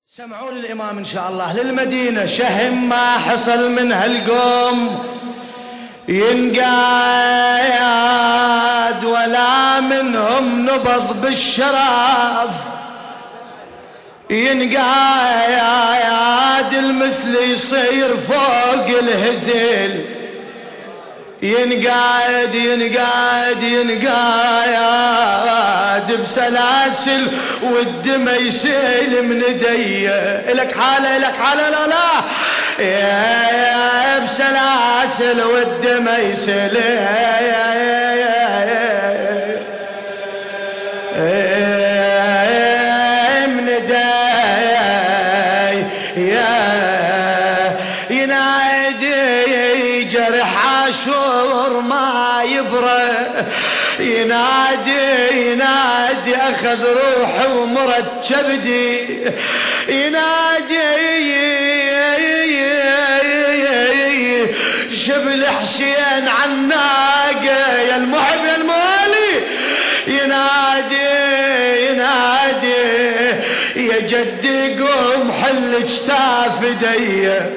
سمعوا للإمام إن شاء الله. للمدينة شهم ما حصل من هالقوم ينقاد، ولا منهم نبض بالشرف ينقاد، المثل يصير فوق الهزل ينقاد ينقاد ينقاد بسلاسل والدم يسيل من ايديه. لك حاله لك حاله لا لا يا بسلاسل والدم يسيل من ايديه ينادي جرح عاشور ما يبرى ينادي أخذ روحي ومرد كبدي ينادي شبل حسين عناقة يا المحب يا الموالي ينادي يا جدي قوم حل اجتاف ايديا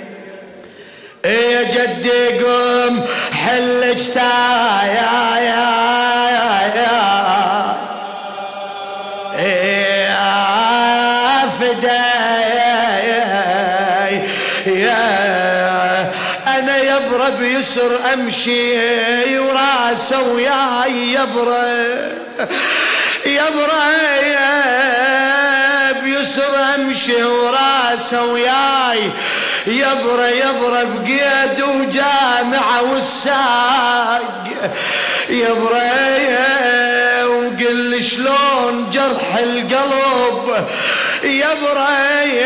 يا جدي قوم حل اجتاف انا يبرى بيسر امشي وراسه وياي يبرى بيسر امشي وراسه وياي يبرى بقيد وجامعه والساق يبرى وقل شلون جرح القلب يبرى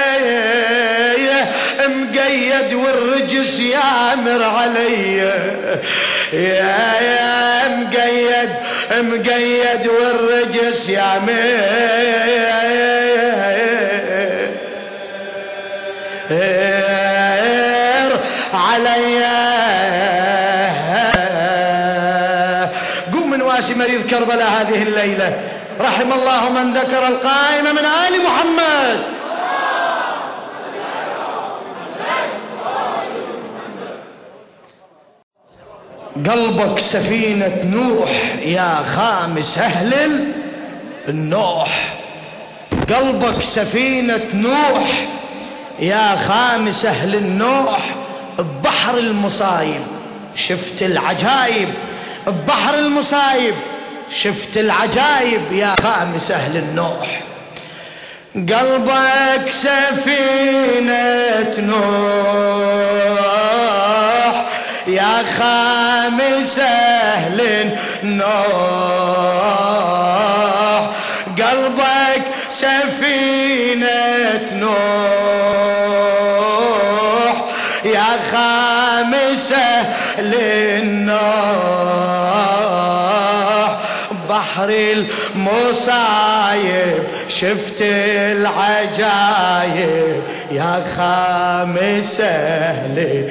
مقيد والرجس يامر علي يا مقيد والرجس يامر علي. قوم من واسي مريض كربلاء هذه الليلة، رحم الله من ذكر القائمة من آل محمد. قلبك سفينة نوح يا خامس أهل النوح، قلبك سفينة نوح يا خامس أهل النوح. ببحر المصايب شفت العجايب، ببحر المصايب شفت العجايب يا خامس أهل النوح. قلبك سفينة نوح يا خامس أهل النوح، قلبك سفينة نوح يا خامس أهل النوح. بحر المصايب شفت العجايب يا خامس أهل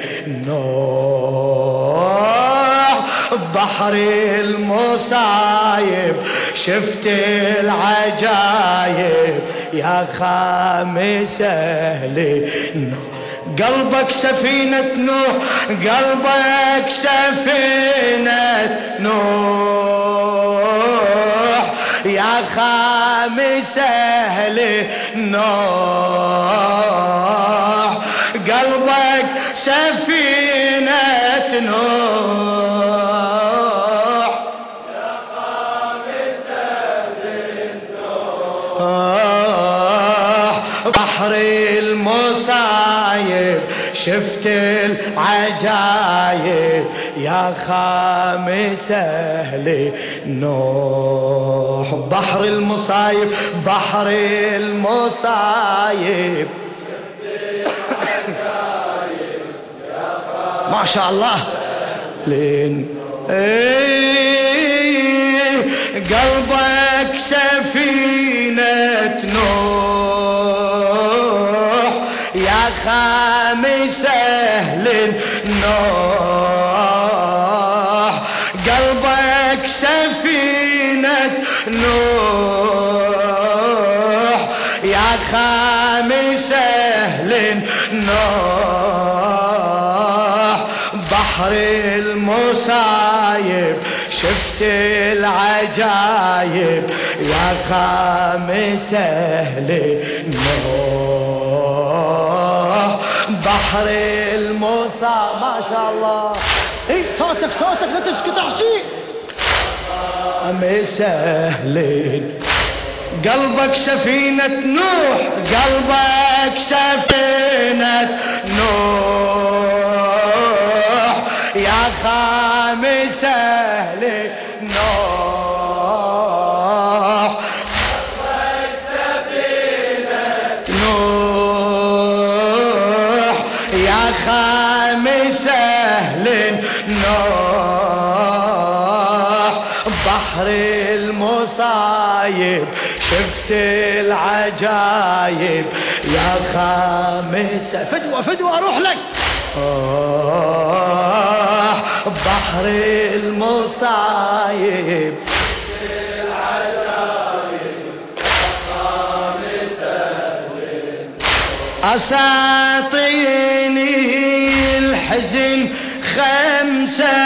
النوح. بحر المصايب شفت العجايب يا خامس أهل النوح. قلبك سفينة نوح، قلبك سفينة نوح يا خامس أهل النوح. قلبك سفينة نوح يا خامس أهل النوح. بحر المصايب شفت العجايب يا خامس أهل النوح. بحر المصايب بحر المصايب ما شاء الله لين قلبك سفينة نوح يا خامس أهل النوح. قلبك سفينة نوح يا خامس أهل نوح بحر المصايب شفت العجايب يا خامس أهل نوح بحر المصايب. ما شاء الله اي صوتك لا تسكت احشي. خامس أهل قلبك سفينة نوح قلبك سفينة نوح يا خامس أهل نوح قلبك سفينة نوح يا خامس أهل نوح بحر المصايب شفت العجايب يا خامس فدوة اروح لك. بحر المصايب شفت العجايب يا خامس أساطيني الحزن خمسة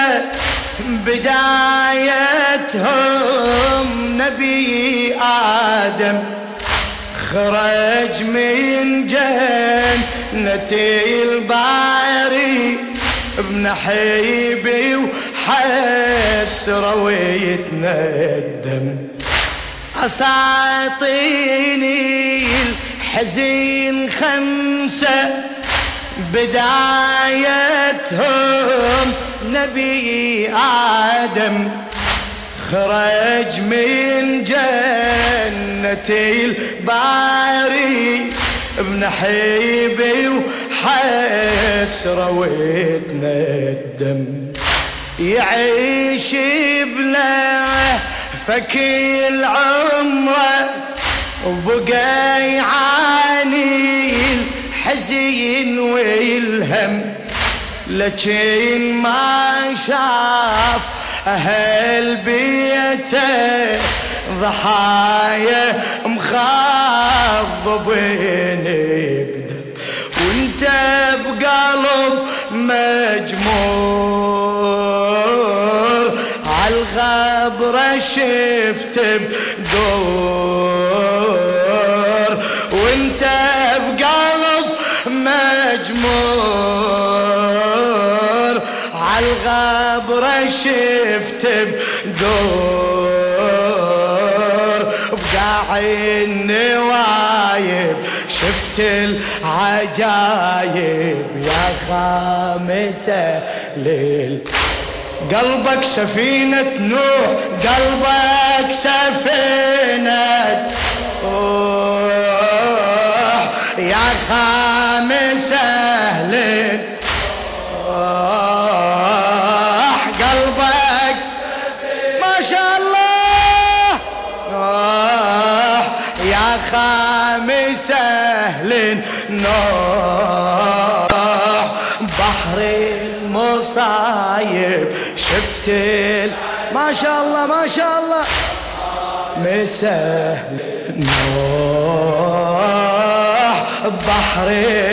بدايتهم نبي آدم خرج من جنة الباري بنحيبي وحسرة ويتندم. أساطيني الحزين خمسة بدايتهم نبي آدم خرج من جنة الباري بنحيبي وحسرة ويتندم. يعيش بلا فكي العمر وبقى يعاني الحزين والهم لكن ما شاف أهل بيته ضحايا مخضبين بدم وانت بقلب مجمور عالغبرة شفت بدور وانت بقلب مجمور عالغبرة شفت بدور بقاع النوايب شفت العجايب يا خامسة ليل. قلبك سفينة نوح قلبك سفينة نوح يا خامسة ليل قلبك ما شاء الله يا خامس أهل نوح بحر المصايب شفت ما شاء الله ما شاء الله مسهل نوح بحر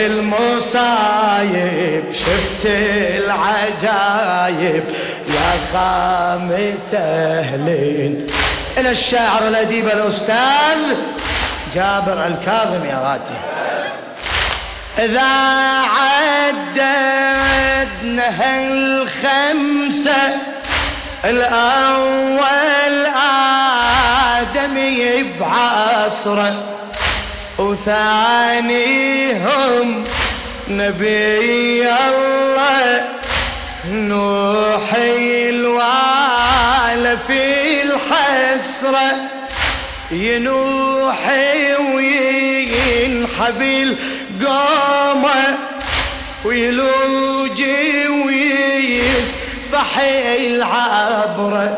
المصايب شفت العجايب يا خامس أهلين. إلى الشاعر الأديب الأستاذ جابر الكاظم يا غاتي. إذا عددنا الخمسة الأول آدمي بعصره وثانيهم نبي الله نوح الوالى في الحسرة ينوحي وينحبي القومة ويلوجي ويسفح العبرة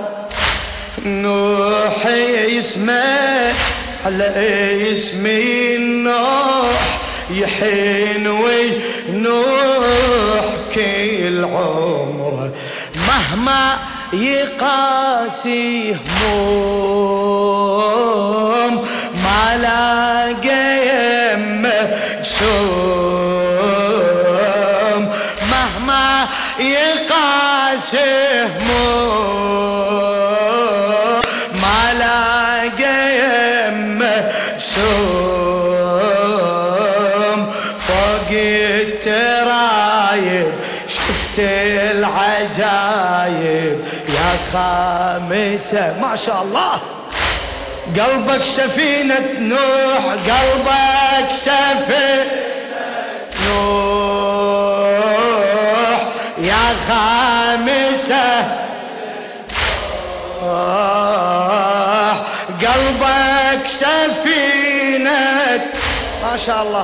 نوح اسمه على اسمي النوح يحين وينوح كل عمره مهما يقاسي هموم ما لاقي سهمه ما لاقى يمه سوم فوق الترايب شفت العجايب يا خامسة ما شاء الله. قلبك سفينة نوح قلبك سفينة نوح يا خامسة قلبك سفينة ما شاء الله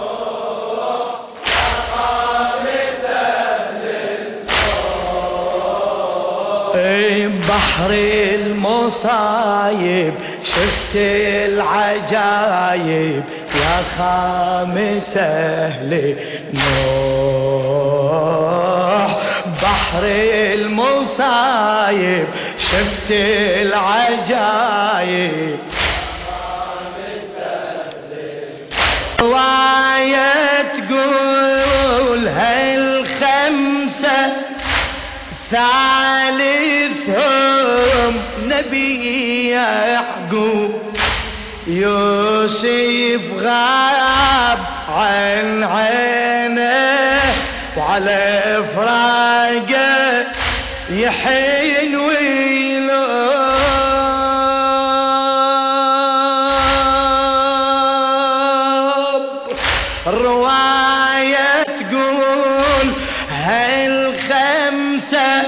بحر المصايب شفت العجايب يا خامسة لنوح. بحر المصايب شفت العجايب رواية تقول هالخمسة ثالثهم نبي يعقوب يوسف غاب عن عينه وعلى فراقه يحين ويلوب. الرواية تقول هالخمسة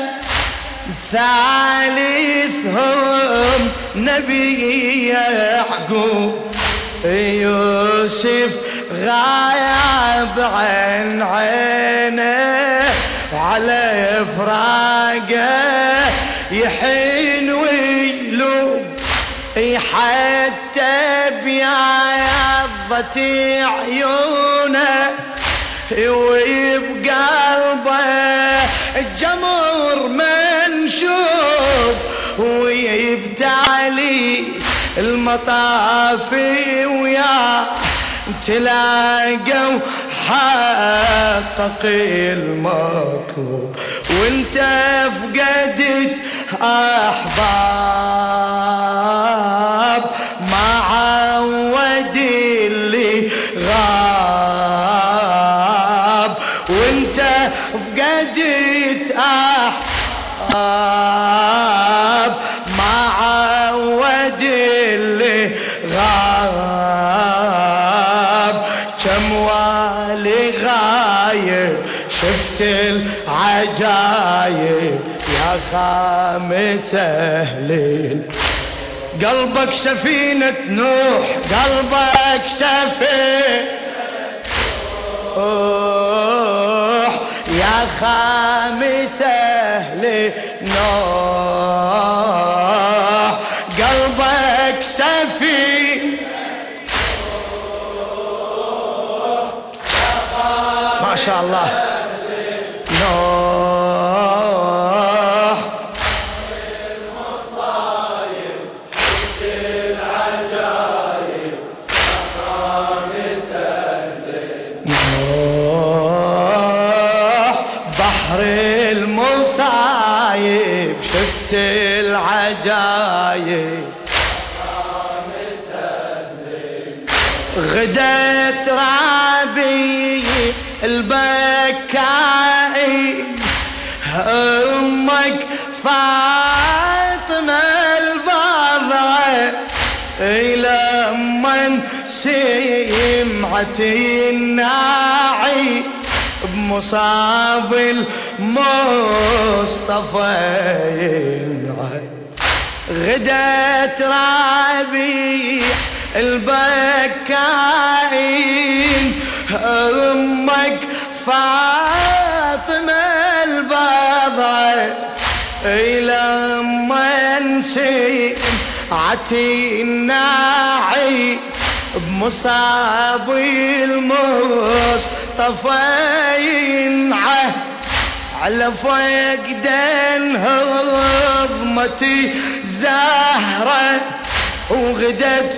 ثالثهم نبي يعقوب يوسف غايب عن عينه وعلى فراقه يحين ويلوب. حتى بياضت عيونه وبقلبه الجمر منشوب ويبتعلي المطافي ويا تلاقوا حقق المطلوب. وانت فقدت احباب ما عود اللي غاب. وانت فقدت احباب ما عود اللي غاب. كم والي غايب شفت العجايب يا خامسة ليل. قلبك سفينة نوح قلبك سفينة نوح يا خامسة لنوح. قلبك سفينة ما شاء الله نوح. المصايب شفت العجايب خامسة نوح. بحر المصايب شفت العجايب غدت رابي البكائي أمك فاطمة البضعة لمن سمعت الناعي بمصاب المصطفى ينعي. غدت رابي البكائين أمك فاطمة البضعة لما سمعت الناعي بمصاب المصطفى ينعى على فقدان هضمتي زهرة وغدت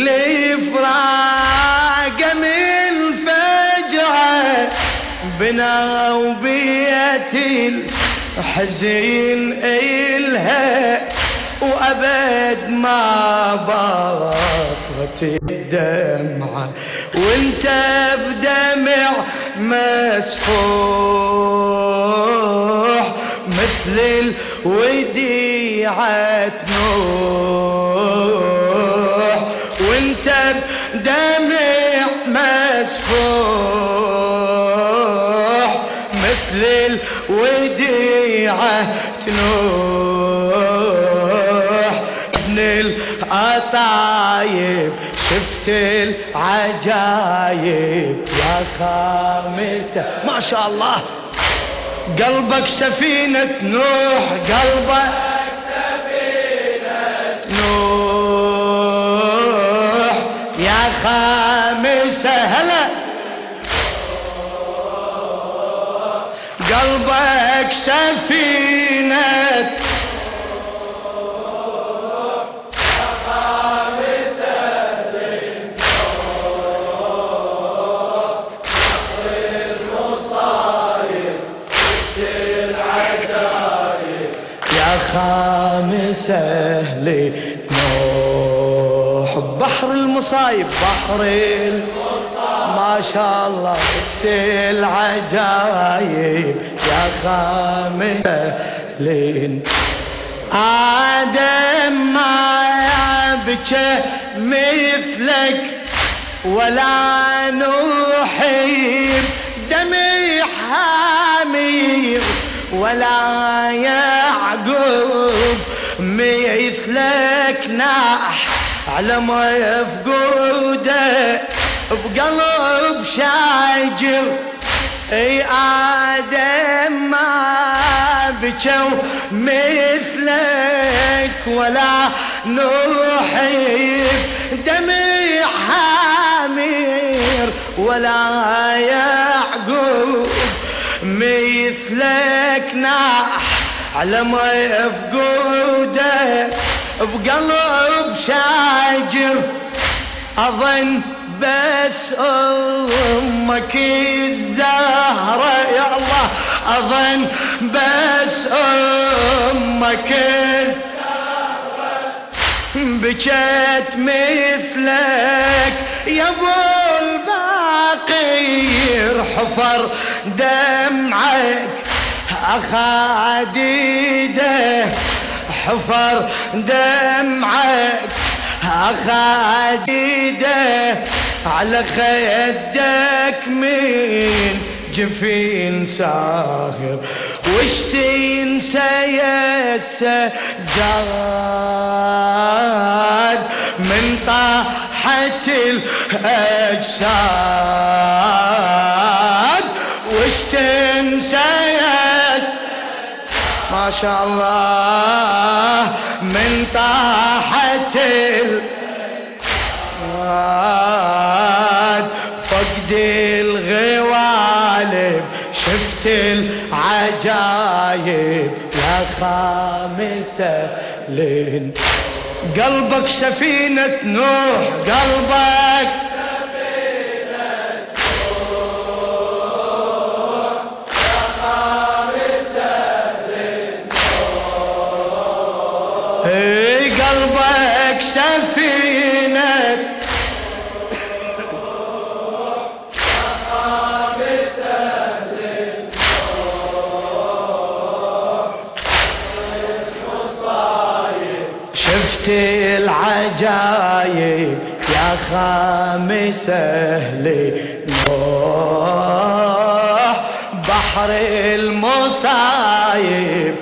لفراق من فجعة بنا وبيت حزين إلها وأبد ما بطلت الدمعة، وانت بدمع مسفوح مثل الوديعة نوح، وانت بدمع مسفوح مثل الوديعة نوح. ابن الأطايب شفت العجايب يا خامسة، ما شاء الله. قلبك سفينة نوح، قلبك سفينة نوح يا خامسة، هلا قلبك سفينة خامسة لنوح. بحر المصايب، بحر ما شاء الله شفت العجايب يا خامسة لين. آدم ما بكى مثلك ولا نوحي دمي حامي، ولا يعقوب مثلك ناح على ما يفقوده بقلب شاجر. اي آدم ما بكوا مثلك ولا نوحي دمي حامير، ولا يعقوب مثلك ناح على ما يفقوده بقلب شاجر. أظن بس أمك الزهرة يا الله، أظن بس أمك الزهرة بكت مثلك يا ابو الباقير، حفر دمعك أخاديده، حفر دمعك أخاديده على خدك من جفين ساهر، وش تنسى يا السجاد من طاحت الأجساد، وش تنسى يا ما شاء الله من طاحت الأجساد. فقد الغوالب شفت العجايب يا خامسة لين. قلبك سفينة نوح، قلبك سفينة نوح يا خامسة لين. اي قلبك سفينة شفت العجايب يا خامسة لنوح. بحر المصايب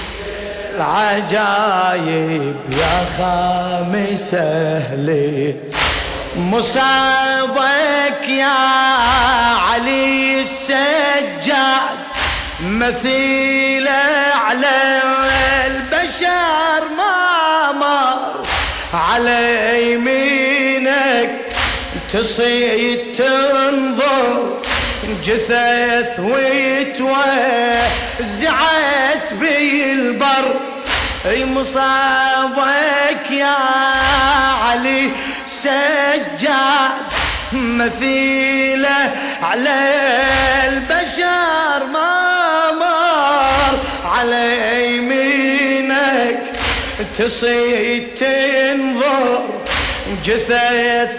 العجايب يا خامسة مصابك يا علي السجاد مثيل على البشر ما مر على يمينك تصيد تنظر جثث وتوزعت بالبر. مصابك يا علي سجاد مثيله على البشر ما مر على يمينك تصيد تنظر جثث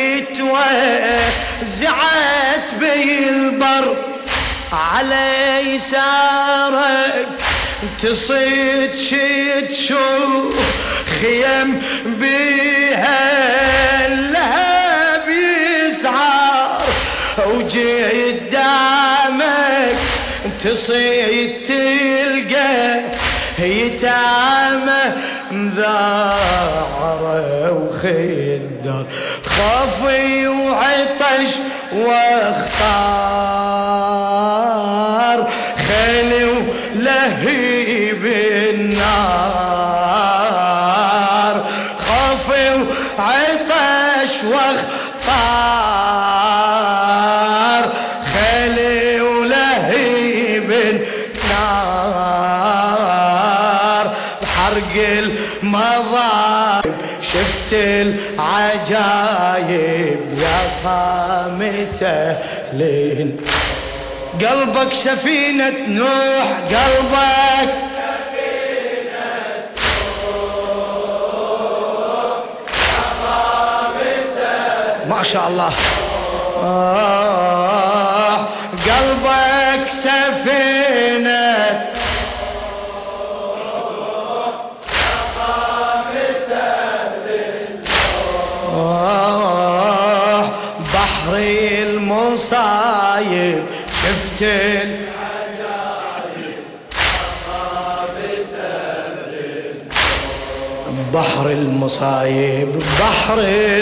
وتوزعت بالبر على يسارك تصيد تشوف خيم بيها اللهب يسعر وقدامك تصيد تلقى يتامى مذاعرة وخدر خافي وعطش واختار خيلي ولهيب النار خافي وعطش واختار خيلي ولهيب النار حرق المضارب شفت العجايب يا خامسة لين قلبك سفينة نوح قلبك سفينة نوح يا خامسة ما شاء الله قلبك سفينة بحر المصايب شفت العجايب بحر المصايب بحر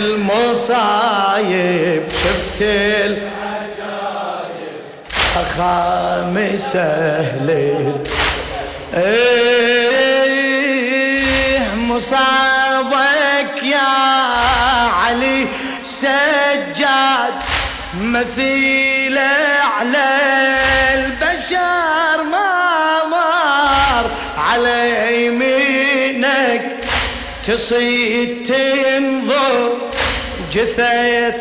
المصايب شفت العجايب خامسة ليل مصابك يا علي سجاد مثيل على البشر ما مر على يمينك تصيد تنظر جثث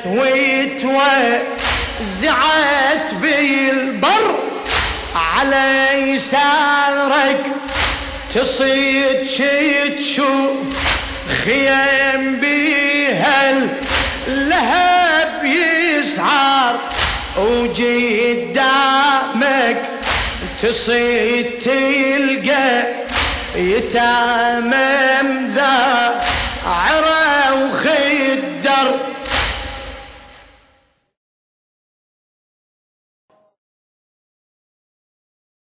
وتوزعت بالبر على يسارك تصيد تشوف خيم بيها اللهب يسعر وقدامك تصيد تلقى يتامى مذاعرة وخيل